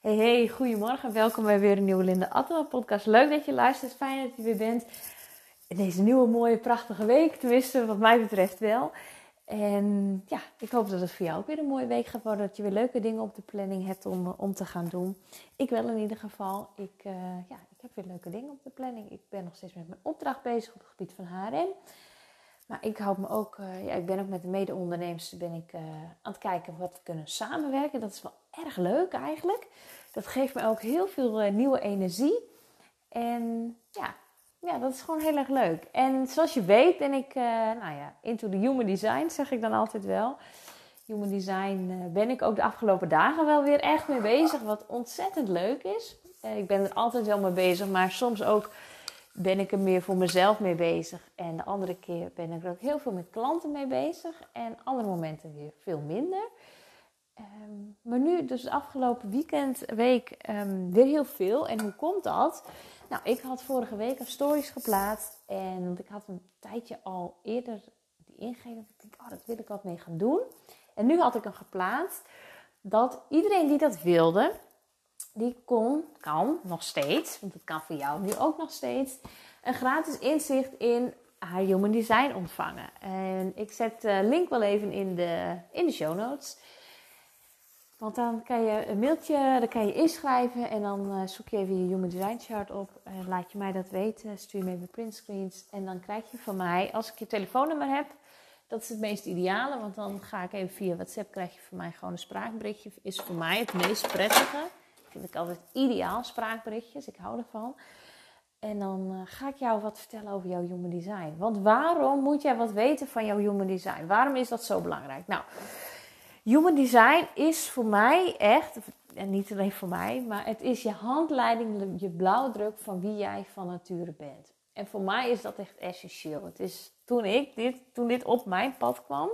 Hey, goedemorgen. Welkom bij weer een nieuwe Linda Attema podcast. Leuk dat je luistert. Fijn dat je weer bent in deze nieuwe, mooie, prachtige week. Tenminste, wat mij betreft wel. En ja, ik hoop dat het voor jou ook weer een mooie week gaat worden. Dat je weer leuke dingen op de planning hebt om te gaan doen. Ik wel in ieder geval. Ik heb weer leuke dingen op de planning. Ik ben nog steeds met mijn opdracht bezig op het gebied van HRM. Maar ik houd me ook, ik ben ook met de mede-ondernemers aan het kijken wat we kunnen samenwerken. Dat is wel erg leuk eigenlijk. Dat geeft me ook heel veel nieuwe energie. En ja, dat is gewoon heel erg leuk. En zoals je weet ben ik into the human design, zeg ik dan altijd wel. Human design ben ik ook de afgelopen dagen wel weer echt mee bezig. Wat ontzettend leuk is. Ik ben er altijd wel mee bezig, maar soms ook ben ik er meer voor mezelf mee bezig. En de andere keer ben ik er ook heel veel met klanten mee bezig. En andere momenten weer veel minder. Maar nu, dus de afgelopen week, weer heel veel. En hoe komt dat? Nou, ik had vorige week een stories geplaatst. En ik had een tijdje al eerder die ingegeven. Ik denk, dat wil ik wat mee gaan doen. En nu had ik hem geplaatst. Dat iedereen die dat wilde, die kan nog steeds, want dat kan voor jou nu ook nog steeds, een gratis inzicht in haar Human Design ontvangen. En ik zet de link wel even in de show notes. Want dan kan je een mailtje, dan kan je inschrijven en dan zoek je even je Human Design chart op. Laat je mij dat weten, stuur me even printscreens. En dan krijg je van mij, als ik je telefoonnummer heb, dat is het meest ideale. Want dan ga ik even via WhatsApp, krijg je van mij gewoon een spraakberichtje. Is voor mij het meest prettige. Vind ik altijd ideaal, spraakberichtjes. Ik hou ervan. En dan ga ik jou wat vertellen over jouw Human Design. Want waarom moet jij wat weten van jouw Human Design? Waarom is dat zo belangrijk? Nou, Human Design is voor mij echt, en niet alleen voor mij, maar het is je handleiding, je blauwdruk van wie jij van nature bent. En voor mij is dat echt essentieel. Het is toen dit op mijn pad kwam,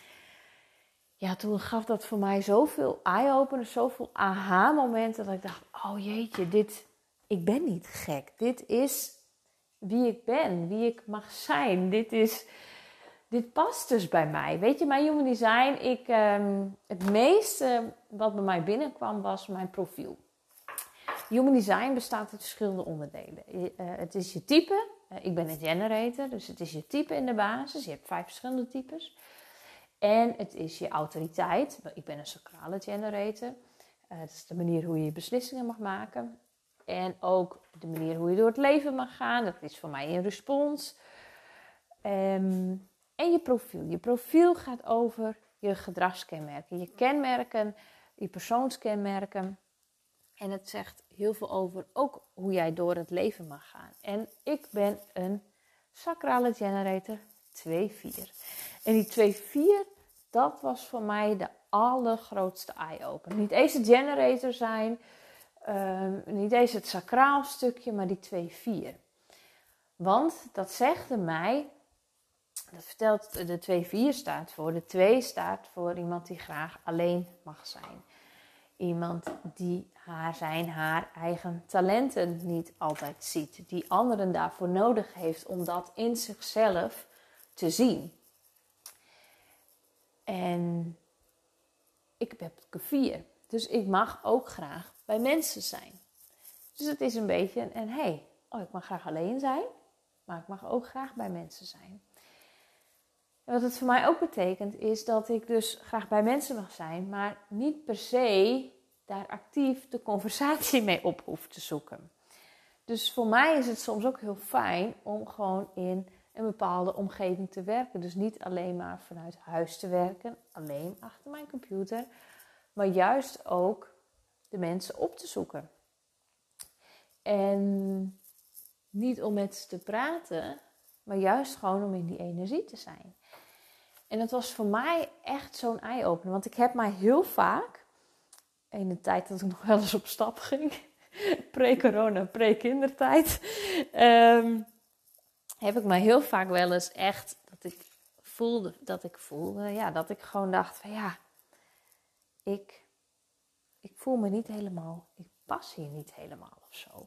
ja, toen gaf dat voor mij zoveel eye-openers, zoveel aha-momenten, dat ik dacht, oh jeetje, ik ben niet gek. Dit is wie ik ben, wie ik mag zijn. Dit past dus bij mij. Weet je, mijn Human Design, het meeste wat bij mij binnenkwam was mijn profiel. Human Design bestaat uit verschillende onderdelen. Het is je type. Ik ben een generator, dus het is je type in de basis. Je hebt 5 verschillende types. En het is je autoriteit. Ik ben een sacrale generator. Dat is de manier hoe je beslissingen mag maken. En ook de manier hoe je door het leven mag gaan. Dat is voor mij een respons. En je profiel. Je profiel gaat over je gedragskenmerken. Je kenmerken, je persoonskenmerken. En het zegt heel veel over ook hoe jij door het leven mag gaan. En ik ben een sacrale generator 2-4. En die 2-4, dat was voor mij de allergrootste eye-opener. Niet eens het generator zijn, niet eens het sacraal stukje, maar die 2-4. Want dat zegde mij, dat vertelt de 2-4 staat voor. De 2 staat voor iemand die graag alleen mag zijn. Iemand die haar eigen talenten niet altijd ziet. Die anderen daarvoor nodig heeft om dat in zichzelf te zien. En ik heb een 4. Dus ik mag ook graag bij mensen zijn. Dus het is een beetje ik mag graag alleen zijn. Maar ik mag ook graag bij mensen zijn. En wat het voor mij ook betekent is dat ik dus graag bij mensen mag zijn. Maar niet per se daar actief de conversatie mee op hoef te zoeken. Dus voor mij is het soms ook heel fijn om gewoon in een bepaalde omgeving te werken. Dus niet alleen maar vanuit huis te werken, alleen achter mijn computer. Maar juist ook de mensen op te zoeken. En niet om met ze te praten, maar juist gewoon om in die energie te zijn. En dat was voor mij echt zo'n eye-opener. Want ik heb mij heel vaak, in de tijd dat ik nog wel eens op stap ging, pre-corona, pre-kindertijd, heb ik mij heel vaak wel eens echt, dat ik gewoon dacht van ik voel me niet helemaal, ik pas hier niet helemaal of zo.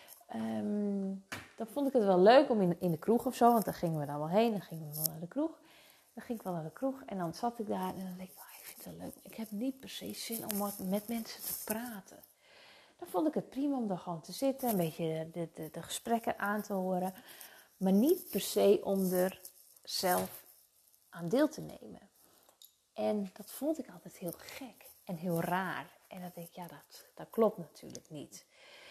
Dan vond ik het wel leuk om in de kroeg of zo, want daar gingen we dan wel heen, dan gingen we wel naar de kroeg. Dan ging ik wel naar de kroeg en dan zat ik daar en dan dacht ik, ik vind het leuk. Ik heb niet per se zin om met mensen te praten. dan vond ik het prima om er gewoon te zitten. Een beetje de gesprekken aan te horen. Maar niet per se om er zelf aan deel te nemen. En dat vond ik altijd heel gek en heel raar. En dan denk ik, ja, dat klopt natuurlijk niet.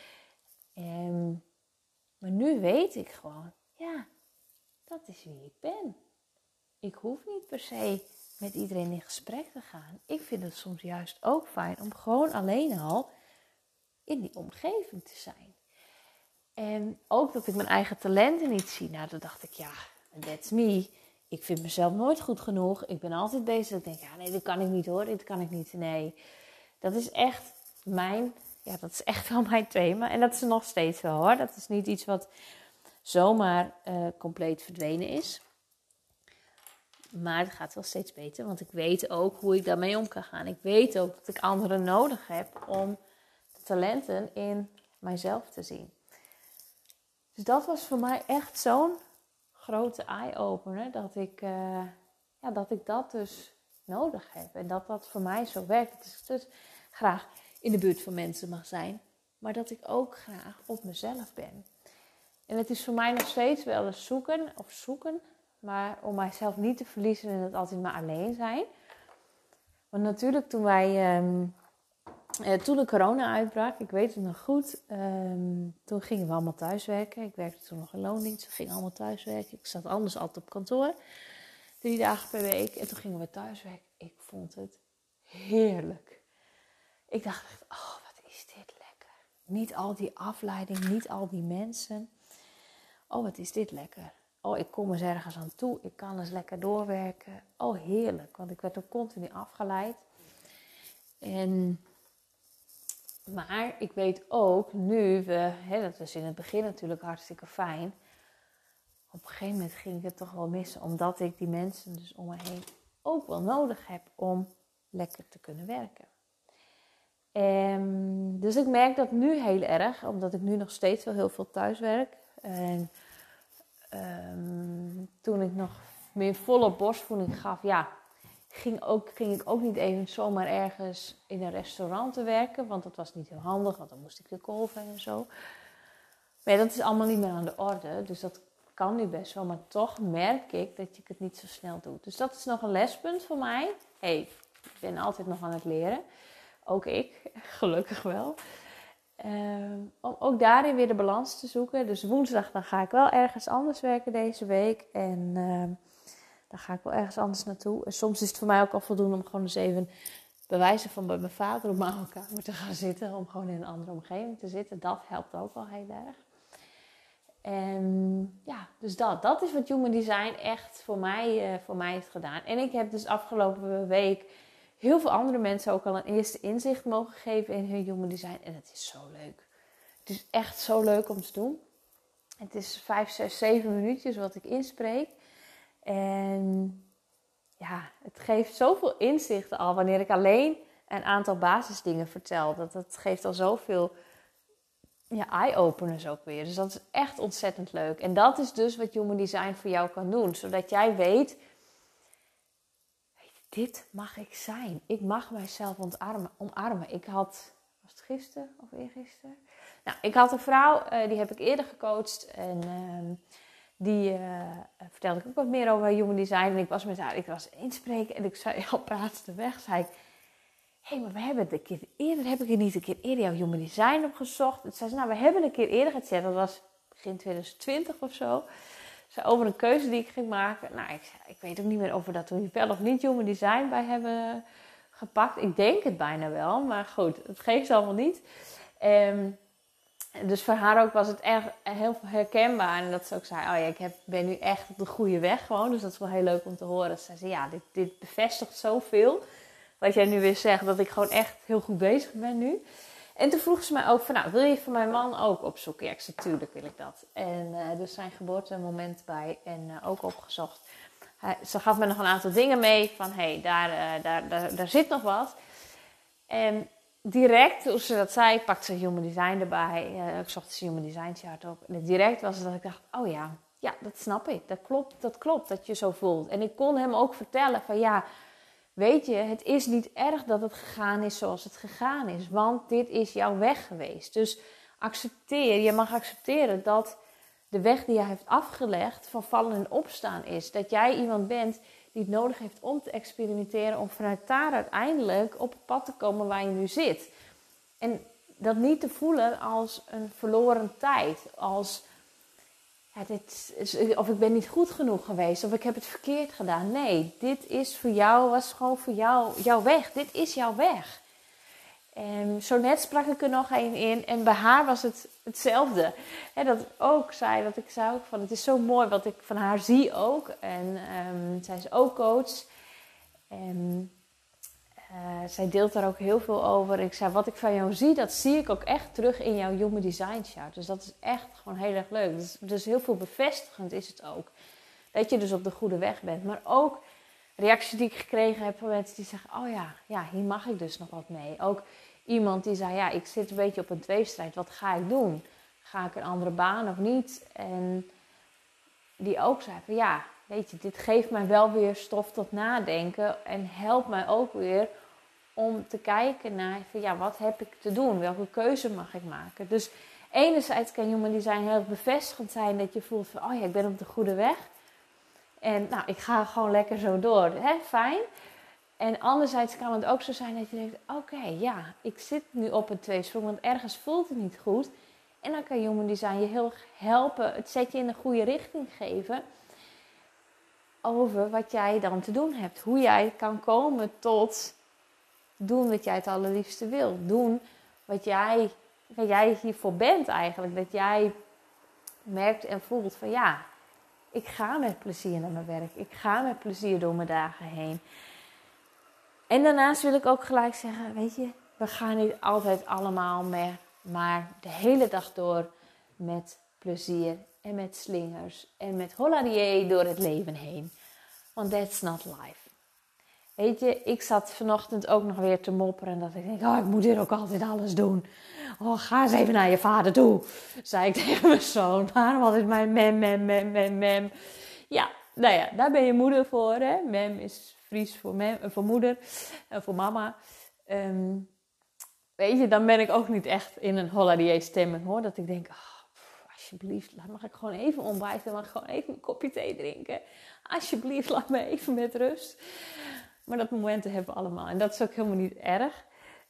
Maar nu weet ik gewoon, ja, dat is wie ik ben. Ik hoef niet per se met iedereen in gesprek te gaan. Ik vind het soms juist ook fijn om gewoon alleen al in die omgeving te zijn. En ook dat ik mijn eigen talenten niet zie. Nou, dan dacht ik, ja, that's me. Ik vind mezelf nooit goed genoeg. Ik ben altijd bezig. Ik denk, ja, nee, dit kan ik niet hoor. Dit kan ik niet. Nee, dat is echt dat is echt wel mijn thema. En dat is er nog steeds wel hoor. Dat is niet iets wat zomaar compleet verdwenen is. Maar het gaat wel steeds beter. Want ik weet ook hoe ik daarmee om kan gaan. Ik weet ook dat ik anderen nodig heb om de talenten in mijzelf te zien. Dus dat was voor mij echt zo'n grote eye-opener. Dat ik dat dus nodig heb. En dat dat voor mij zo werkt. Dat ik dus graag in de buurt van mensen mag zijn. Maar dat ik ook graag op mezelf ben. En het is voor mij nog steeds wel eens zoeken. Maar om mijzelf niet te verliezen en het altijd maar alleen zijn. Want natuurlijk toen de corona uitbrak, ik weet het nog goed. Toen gingen we allemaal thuiswerken. Ik werkte toen nog in loondienst. We gingen allemaal thuiswerken. Ik zat anders altijd op kantoor. 3 dagen per week. En toen gingen we thuiswerken. Ik vond het heerlijk. Ik dacht echt, oh wat is dit lekker. Niet al die afleiding, niet al die mensen. Oh wat is dit lekker. Oh ik kom eens ergens aan toe. Ik kan eens lekker doorwerken. Oh heerlijk. Want ik werd ook continu afgeleid. Maar ik weet ook nu, dat was in het begin natuurlijk hartstikke fijn. Op een gegeven moment ging ik het toch wel missen. Omdat ik die mensen dus om me heen ook wel nodig heb om lekker te kunnen werken. Dus ik merk dat nu heel erg. Omdat ik nu nog steeds wel heel veel thuis werk. En toen ik nog meer volle borstvoeding gaf, ging ik ook niet even zomaar ergens in een restaurant te werken. Want dat was niet heel handig, want dan moest ik de kolven en zo. Maar dat is allemaal niet meer aan de orde. Dus dat kan nu best wel. Maar toch merk ik dat ik het niet zo snel doe. Dus dat is nog een lespunt voor mij. Ik ben altijd nog aan het leren. Ook ik, gelukkig wel. Om ook daarin weer de balans te zoeken. Dus woensdag dan ga ik wel ergens anders werken deze week. En dan ga ik wel ergens anders naartoe. En soms is het voor mij ook al voldoende om gewoon eens even bij wijze van bij mijn vader op mijn oude kamer te gaan zitten. Om gewoon in een andere omgeving te zitten. Dat helpt ook wel heel erg. En dus dat is wat Human Design echt voor mij heeft gedaan. En ik heb dus afgelopen week heel veel andere mensen ook al een eerste inzicht mogen geven in hun Human Design. En het is zo leuk. Het is echt zo leuk om te doen. Het is 5, 6, 7 minuutjes wat ik inspreek. En het geeft zoveel inzichten al wanneer ik alleen een aantal basisdingen vertel. Dat geeft al zoveel eye-openers ook weer. Dus dat is echt ontzettend leuk. En dat is dus wat Human Design voor jou kan doen. Zodat jij weet, dit mag ik zijn. Ik mag mijzelf omarmen. Was het gisteren of eergisteren? Nou, ik had een vrouw, die heb ik eerder gecoacht. En die vertelde ik ook wat meer over Human Design. En ik was met haar, inspreken. En ik zei op laatste weg, zei ik, maar we hebben het een keer eerder, heb ik er niet een keer eerder jouw Human Design opgezocht? En zei ze, we hebben een keer eerder gezet. Dat was begin 2020 of zo. Over een keuze die ik ging maken. Nou, ik weet ook niet meer of we dat toen wel of niet Human Design bij hebben gepakt. Ik denk het bijna wel, maar goed, het geeft allemaal niet. Dus voor haar ook was het echt heel herkenbaar. En dat ze ook zei, ik ben nu echt op de goede weg gewoon. Dus dat is wel heel leuk om te horen. Ze zei, dit bevestigt zoveel. Wat jij nu weer zegt, dat ik gewoon echt heel goed bezig ben nu. En toen vroeg ze mij ook van, wil je voor mijn man ook opzoeken? Ja, ik zei, tuurlijk wil ik dat. En dus zijn geboortemoment bij en ook opgezocht. Ze gaf me nog een aantal dingen mee van, daar zit nog wat. En direct, toen ze dat zei, pakte ze Human Design erbij. Ik zocht ze Human Design chart op. En direct was het dat ik dacht, dat snap ik. Dat klopt dat je zo voelt. En ik kon hem ook vertellen van, weet je, het is niet erg dat het gegaan is zoals het gegaan is. Want dit is jouw weg geweest. Dus je mag accepteren dat de weg die jij heeft afgelegd van vallen en opstaan is. Dat jij iemand bent die het nodig heeft om te experimenteren. Om vanuit daar uiteindelijk op het pad te komen waar je nu zit. En dat niet te voelen als een verloren tijd. Als, of ik ben niet goed genoeg geweest. Of ik heb het verkeerd gedaan. Nee, dit is voor jou, was gewoon voor jou jouw weg. Dit is jouw weg. En zo net sprak ik er nog een in. En bij haar was het hetzelfde. Dat ook zei, wat ik zei ook van, het is zo mooi wat ik van haar zie ook. En zij is ook coach. En zij deelt daar ook heel veel over. Ik zei, wat ik van jou zie, dat zie ik ook echt terug in jouw Human Design Chart. Dus dat is echt gewoon heel erg leuk. Dus heel veel bevestigend is het ook. Dat je dus op de goede weg bent. Maar ook reacties die ik gekregen heb van mensen die zeggen, oh ja, hier mag ik dus nog wat mee. Ook iemand die zei, ja, ik zit een beetje op een tweestrijd. Wat ga ik doen? Ga ik een andere baan of niet? En die ook zei van, ja, weet je, dit geeft mij wel weer stof tot nadenken. En helpt mij ook weer om te kijken naar, van, ja, wat heb ik te doen? Welke keuze mag ik maken? Dus enerzijds kan Human Design heel bevestigend zijn dat je voelt van, oh ja, ik ben op de goede weg. En nou, ik ga gewoon lekker zo door. Fijn. En anderzijds kan het ook zo zijn dat je denkt, oké, ja, ik zit nu op een tweesprong, want ergens voelt het niet goed. En dan kan Human Design je heel helpen, het zetje in de goede richting geven over wat jij dan te doen hebt. Hoe jij kan komen tot doen wat jij het allerliefste wil. Doen wat jij hiervoor bent eigenlijk. Dat jij merkt en voelt van, ja, ik ga met plezier naar mijn werk. Ik ga met plezier door mijn dagen heen. En daarnaast wil ik ook gelijk zeggen, weet je, we gaan niet altijd allemaal maar de hele dag door met plezier en met slingers en met holladier door het leven heen. Want that's not life. Weet je, ik zat vanochtend ook nog weer te mopperen dat ik denk, ik moet hier ook altijd alles doen. Oh, ga eens even naar je vader toe, zei ik tegen mijn zoon. Waarom altijd mijn mem. Ja, nou ja, daar ben je moeder voor, hè. Mem is Fries voor moeder en voor mama. Weet je, dan ben ik ook niet echt in een holiday stemming, hoor. Dat ik denk, alsjeblieft, mag ik gewoon even ontbijten. Mag ik gewoon even een kopje thee drinken. Alsjeblieft, laat me even met rust. Maar dat momenten hebben we allemaal. En dat is ook helemaal niet erg.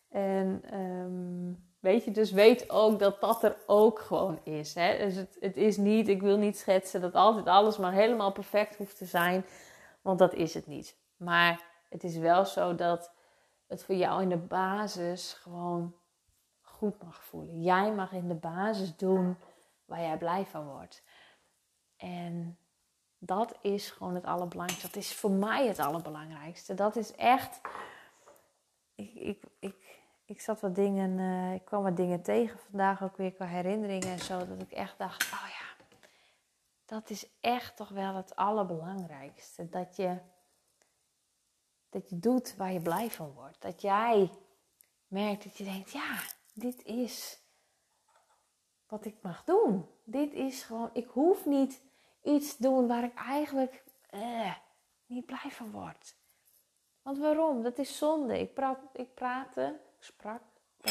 En weet je, dus weet ook dat dat er ook gewoon is. Hè? Dus het is niet, ik wil niet schetsen dat altijd alles maar helemaal perfect hoeft te zijn. Want dat is het niet. Maar het is wel zo dat het voor jou in de basis gewoon goed mag voelen. Jij mag in de basis doen waar jij blij van wordt. En dat is gewoon het allerbelangrijkste. Dat is voor mij het allerbelangrijkste. Dat is echt... Ik zat wat dingen... ik kwam wat dingen tegen vandaag ook weer qua herinneringen en zo. Dat ik echt dacht, oh ja, dat is echt toch wel het allerbelangrijkste. Dat je doet waar je blij van wordt. Dat jij merkt dat je denkt, ja, dit is wat ik mag doen. Dit is gewoon, ik hoef niet iets te doen waar ik eigenlijk niet blij van word. Want waarom? Dat is zonde. Ik sprak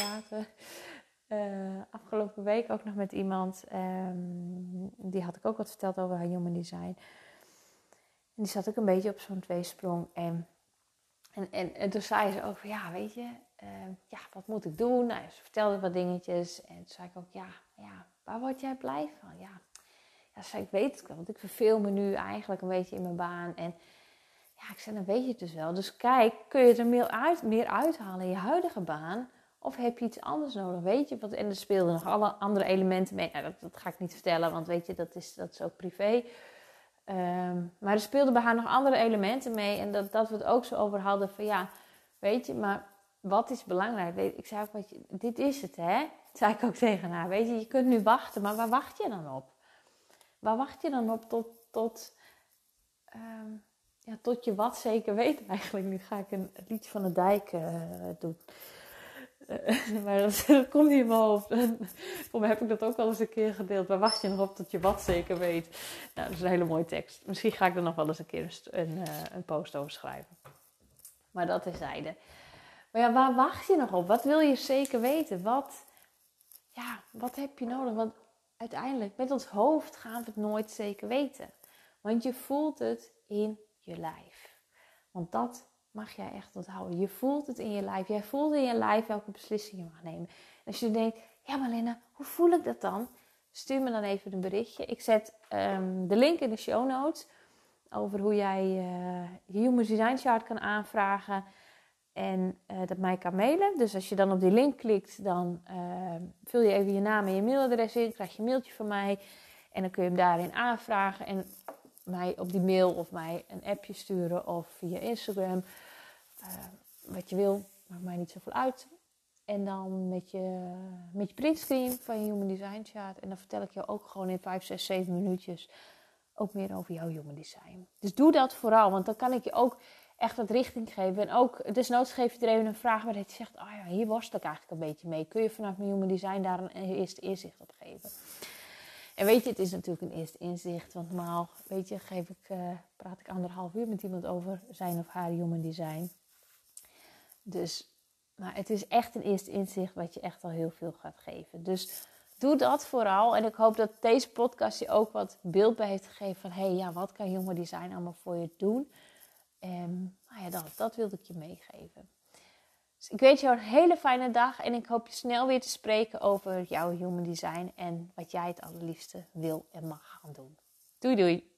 afgelopen week ook nog met iemand. Die had ik ook wat verteld over haar Human Design. En die zat ook een beetje op zo'n tweesprong. En toen zei ze ook van, ja, weet je, wat moet ik doen? Nou, ze vertelde wat dingetjes. En toen zei ik ook, ja, waar word jij blij van? Ja, zei ik, weet het wel. Want ik verveel me nu eigenlijk een beetje in mijn baan. En ja, ik zei, dan weet je het dus wel. Dus kijk, kun je er meer uithalen in je huidige baan? Of heb je iets anders nodig? Weet je? En er speelden nog alle andere elementen mee. Nou, dat ga ik niet vertellen, want weet je, dat is ook privé. Maar er speelden bij haar nog andere elementen mee. En dat we het ook zo over hadden van, ja, weet je, maar wat is belangrijk? Ik zei ook, weet je, dit is het, hè? Dat zei ik ook tegen haar. Weet je kunt nu wachten, maar waar wacht je dan op? Waar wacht je dan op tot je wat zeker weet eigenlijk? Nu ga ik een liedje van de Dijk doen. Maar dat komt niet in mijn hoofd. Voor mij heb ik dat ook al eens een keer gedeeld. Waar wacht je nog op tot je wat zeker weet? Nou, dat is een hele mooie tekst. Misschien ga ik er nog wel eens een keer een post over schrijven. Maar dat terzijde. Maar ja, waar wacht je nog op? Wat wil je zeker weten? Wat heb je nodig? Want uiteindelijk, met ons hoofd gaan we het nooit zeker weten. Want je voelt het in je lijf. Want dat mag jij echt onthouden. Je voelt het in je lijf. Jij voelt in je lijf welke beslissing je mag nemen. En als je denkt, ja Marlena, hoe voel ik dat dan? Stuur me dan even een berichtje. Ik zet de link in de show notes over hoe jij je Human Design Chart kan aanvragen en dat mij kan mailen. Dus als je dan op die link klikt, dan vul je even je naam en je mailadres in. Krijg je een mailtje van mij en dan kun je hem daarin aanvragen en mij op die mail of mij een appje sturen of via Instagram. Wat je wil, maakt mij niet zoveel uit. En dan met je printscreen van je Human Design Chart. En dan vertel ik jou ook gewoon in 5, 6, 7 minuutjes ook meer over jouw Human Design. Dus doe dat vooral, want dan kan ik je ook echt wat richting geven. En ook, desnoods geef je er even een vraag waar je zegt, hier worstel ik eigenlijk een beetje mee. Kun je vanuit mijn Human Design daar een eerste inzicht op geven? En weet je, het is natuurlijk een eerste inzicht. Want normaal, weet je, praat ik 1,5 uur met iemand over zijn of haar Human Design. Dus, maar het is echt een eerste inzicht wat je echt al heel veel gaat geven. Dus doe dat vooral. En ik hoop dat deze podcast je ook wat beeld bij heeft gegeven van, wat kan Human Design allemaal voor je doen? En dat wilde ik je meegeven. Dus ik wens jou een hele fijne dag en ik hoop je snel weer te spreken over jouw Human Design en wat jij het allerliefste wil en mag gaan doen. Doei doei!